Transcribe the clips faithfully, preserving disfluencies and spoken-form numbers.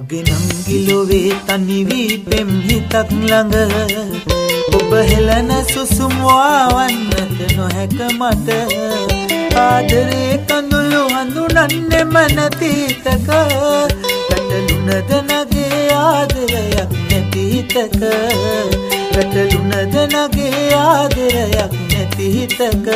මගේ නංගි ලොවේ තනි වී පෙම් හිතක් ළඟ ඔබ හෙළන සුසුම් වවන්නට නොහැක මට ආදරේ කඳුළු හඳුනන්නෙම නැති හිතක පැටලුණද නගේ ආදරයක් නැති හිතක පැටලුණද නගේ ආදරයක් නැති හිතක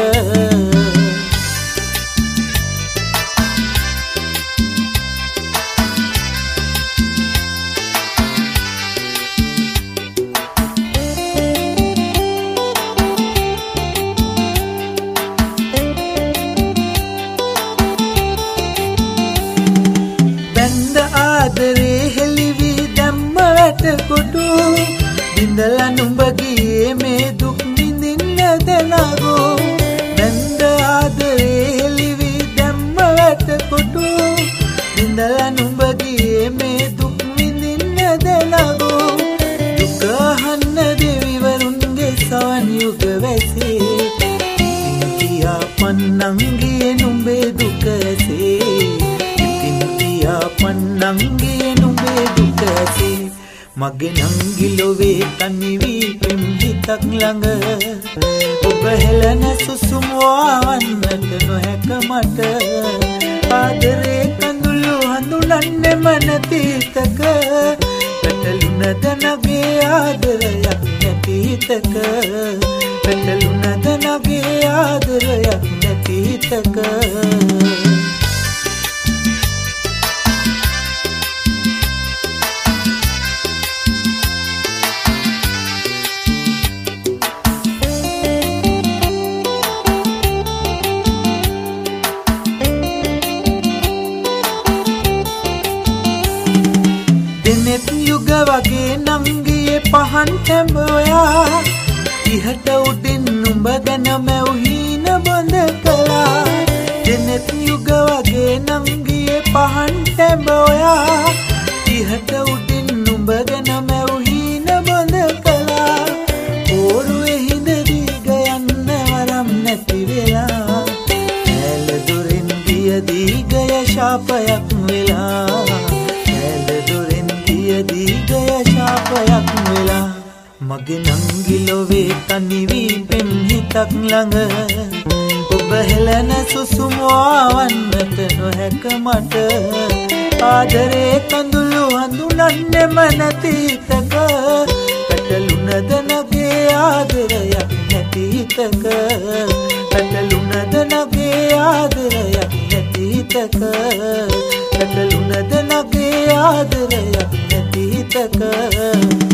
ආදරේ හෙලිවි දැම්ම වැටකොටු බින්දලා නුඹ ගියේ මේ දුක් විඳින්න දනගෝ බැන්ද ආදරේ හෙලිවි දැම්ම වැටකොටු බින්දලා නුඹ ගියේ මේ දුක් විඳින්න දනගෝ දුක අහන්න දෙවිවරුන්ගේ සවන් යුග වැසේ ඉතින් කියා පන්නංගියේ නුඹේ දුක ඇසේ පන්නංගියේ නුඹේ දුක ඇසේ මගේ නංගි ලොවේ තනි වී පෙම් හිතක් ළඟ ඔබ හෙළන සුසුම් වවන්නට නොහැක මට ආදරේ කඳුළු හඳුනන්නෙම නැති හිතක පැටලුණද නගේ ආදරයක් නැති හිතක පැටලුණද නගේ ආදරයක් නැති හිතක දෙනෙත් යුග වගේ නංගියේ පහන් තැඹෝයා ඉහට උඩින් නුඹ ගැන මැව්හීන බොඳ කළා දෙනෙත් යුග වගේ නංගියේ පහන් තැඹෝයා ඉහට උඩින් නුඹ ගැන මැව්හීන බොඳ කළා ඕරුවේ හිඳ දීග යන්න වරම් නැති වෙලා ඇල දුරින් ගිය දීගය ශාපයක් වෙලා දීගය ශාපයක් වෙලා මගේ නංගි ලොවේ තනි වී පෙම් හිතක් ළඟ ඔබ හෙළන සුසුම් වවන්නට නොහැක මට ආදරේ කඳුළු හඳුනන්නෙම නැති හිතක පැටලුණද නගේ ආදරයක් නැති හිතක පැටලුණද නගේ ආදරයක් නැති හිතක පැටලුණද නගේ ආදරයක් නැති හිතක